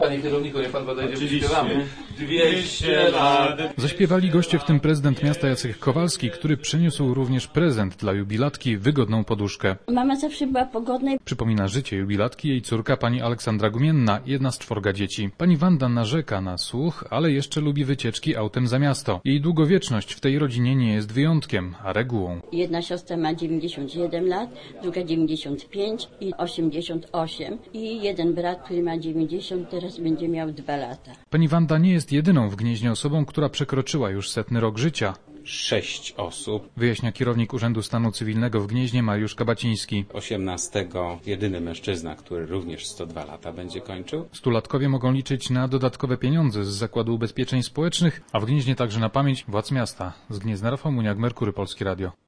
Panie kierowniku, niech pan podejdzie, wyśpiewamy. 200 lat. Zaśpiewali goście, w tym prezydent miasta Jacek Kowalski, który przyniósł również prezent dla jubilatki, wygodną poduszkę. Mama zawsze była pogodna. Przypomina życie jubilatki jej córka pani Aleksandra Gumienna, jedna z 4 dzieci. Pani Wanda narzeka na słuch, ale jeszcze lubi wycieczki autem za miasto. Jej długowieczność w tej rodzinie nie jest wyjątkiem, a regułą. Jedna siostra ma 91 lat, druga 95 i 88 i jeden brat, który ma 90, teraz będzie miał 2 lata. Pani Wanda nie jest jedyną w Gnieźnie osobą, która przekroczyła już 100. rok życia. 6 osób. Wyjaśnia kierownik Urzędu Stanu Cywilnego w Gnieźnie Mariusz Kabaciński. 18 jedyny mężczyzna, który również 102 lata będzie kończył. Stulatkowie mogą liczyć na dodatkowe pieniądze z Zakładu Ubezpieczeń Społecznych, a w Gnieźnie także na pamięć władz miasta. Z Gniezna Rafał Muniak, Merkury Polskie Radio.